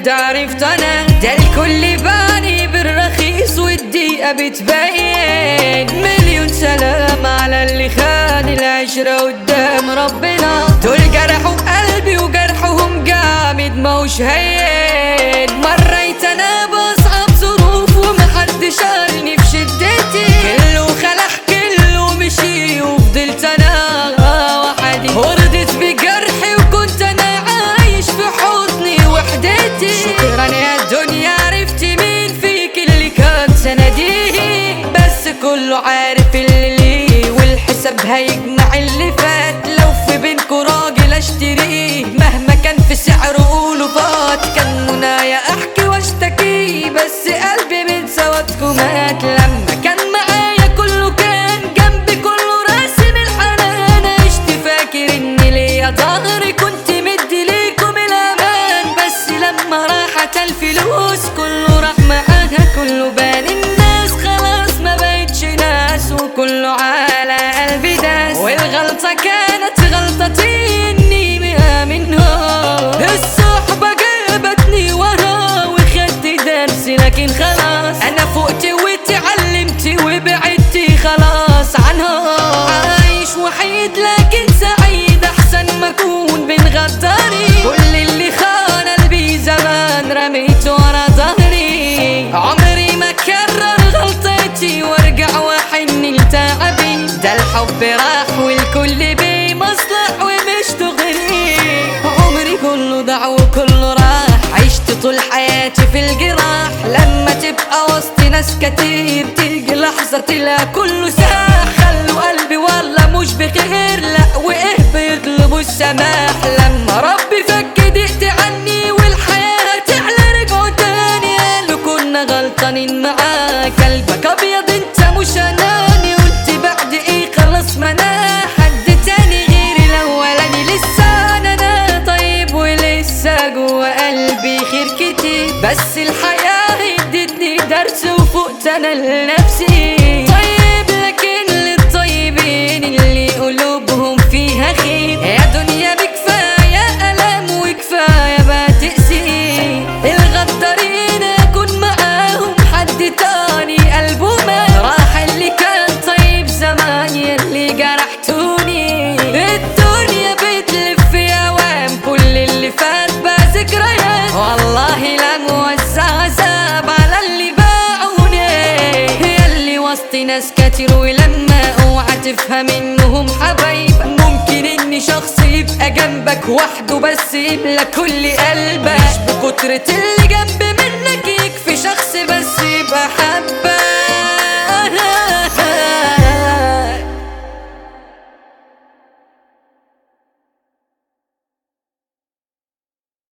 كده عرفت انا ده الكل باني بالرخيص والدقيقة بتبين. مليون سلام على اللي خان العشرة قدام ربنا، دول جرحوا قلبي وجرحهم جامد موش هين. مريت انا باصعب ظروف ومحدش قالني في شدتي، كله خلع كله مشي وفضلت انا وحدي، ورضيت بجرحي وكنت انا عايش في حضني وحدتي. شكرا يا دنيا عرفت مين فيك اللي كان سندي، بس كله عارف اللي ليه والحساب هيجمع اللي فات. لو في بينكوا راجل اشتريه مهما كان في سعره قولوا فات. كان منايا احكي واشتكي بس قلبي من سوادكوا مات. لما كان معايا كله كان جنبي كله راسم الحنان، عشت فاكر ان ليا ظهري كنت مدي ليكم الامان. بس لما راحت الفلوس كله راح معاها، كله بان الناس خلاص ما بقتش ناس، وكله على قلبي داس. والغلطة كانت غلطتي اني مآمنها، الصحبة جابتني ورا وخدت درس لكن خلاص انا فقت واتعلمت وبعدت خلاص عنها. عايش وحيد لكن سعيد احسن ما اكون بين غداري. كل اللي خان قلبي زمان رميته ورا ظهري، عمري ما كرر غلطتي وارجع واحن لتعبي. ده الحب راح والكل بيه مصلح ومش تغري، عمري كله ضاع وكله راح. عشت طول حياتي في الجراح، لما تبقى وسط ناس كتير تيجي لحظة تلاقي كله ساح. خلوا قلبي والله مش بخير، لا وايه بيطلبوا السماح. لما ربي فك ضيقت عني والحياة تعلى رجعوا تاني، قالوا كنا غلطانين معاك قلبك ابيض انت مش اناني. قلت بعد ايه خلاص ما انا حد تاني غير الاولاني. لسه انا طيب ولسه جوا قلبي خير كتير، بس الحياة ادتني درس وفقت انا لنفسي. طيب لكن للطيبين اللي قلوبهم فيها خير، يا دنيا بكفاية ألم وكفاية بقى تقسي. الغدارين اكون معاهم حد تاني قلبه مات، راح اللي كان طيب زمان يلي جرحتوني. الدنيا بتلف في اوام كل اللي فات بقى ذكريات، والله لا موزع عذاب على اللي باعوني. يلي وسط ناس كتير ولما اوعى تفهم انهم حبايب، ممكن ان شخص يبقى جنبك وحده بس يملى كل قلبك، مش بكترة اللي جنبك